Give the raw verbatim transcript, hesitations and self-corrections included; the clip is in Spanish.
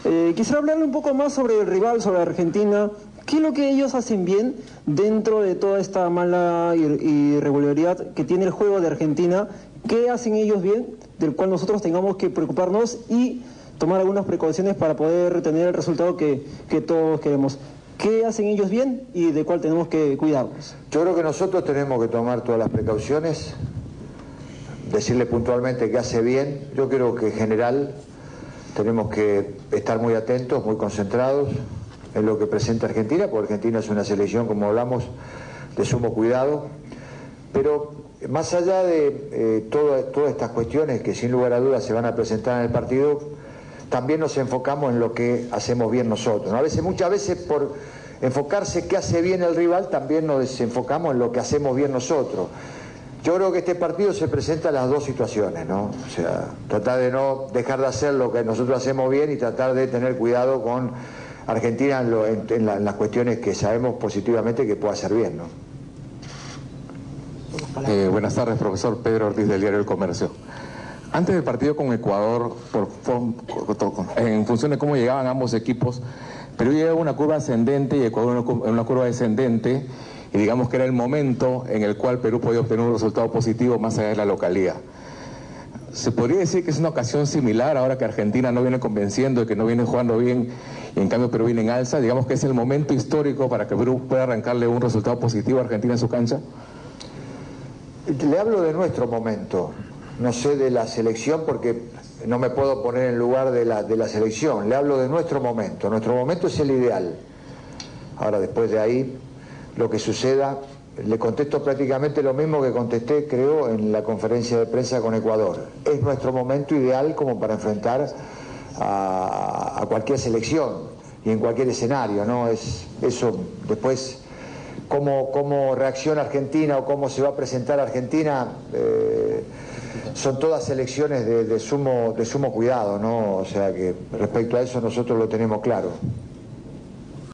Eh, quisiera hablarle un poco más sobre el rival, sobre Argentina. ¿Qué es lo que ellos hacen bien dentro de toda esta mala irregularidad que tiene el juego de Argentina? ¿Qué hacen ellos bien, del cual nosotros tengamos que preocuparnos y tomar algunas precauciones para poder tener el resultado que, que todos queremos? ¿Qué hacen ellos bien y de cuál tenemos que cuidarnos? Yo creo que nosotros tenemos que tomar todas las precauciones, decirle puntualmente qué hace bien. Yo creo que en general tenemos que estar muy atentos, muy concentrados en lo que presenta Argentina, porque Argentina es una selección, como hablamos, de sumo cuidado. Pero más allá de eh, todo, todas estas cuestiones que sin lugar a dudas se van a presentar en el partido, también nos enfocamos en lo que hacemos bien nosotros, ¿no? A veces, muchas veces por enfocarse qué hace bien el rival, también nos desenfocamos en lo que hacemos bien nosotros. Yo creo que este partido se presenta en las dos situaciones, ¿no? O sea, tratar de no dejar de hacer lo que nosotros hacemos bien y tratar de tener cuidado con Argentina en, lo, en, en, la, en las cuestiones que sabemos positivamente que puede hacer bien, ¿no? Eh, buenas tardes, profesor Pedro Ortiz del diario El Comercio. Antes del partido con Ecuador, por, por, en función de cómo llegaban ambos equipos, Perú llegaba a una curva ascendente y Ecuador en una curva descendente, y digamos que era el momento en el cual Perú podía obtener un resultado positivo más allá de la localía. ¿Se podría decir que es una ocasión similar ahora que Argentina no viene convenciendo y que no viene jugando bien y en cambio Perú viene en alza? Digamos que es el momento histórico para que Perú pueda arrancarle un resultado positivo a Argentina en su cancha. Le hablo de nuestro momento, no sé de la selección porque no me puedo poner en lugar de la, de la selección. Le hablo de nuestro momento. Nuestro momento es el ideal. Ahora, después de ahí, lo que suceda, le contesto prácticamente lo mismo que contesté, creo, en la conferencia de prensa con Ecuador. Es nuestro momento ideal como para enfrentar a, a cualquier selección y en cualquier escenario, ¿no? Es eso. Después, cómo, cómo reacciona Argentina o cómo se va a presentar Argentina, eh, son todas selecciones de, de, sumo, de sumo cuidado, ¿no? O sea que respecto a eso nosotros lo tenemos claro.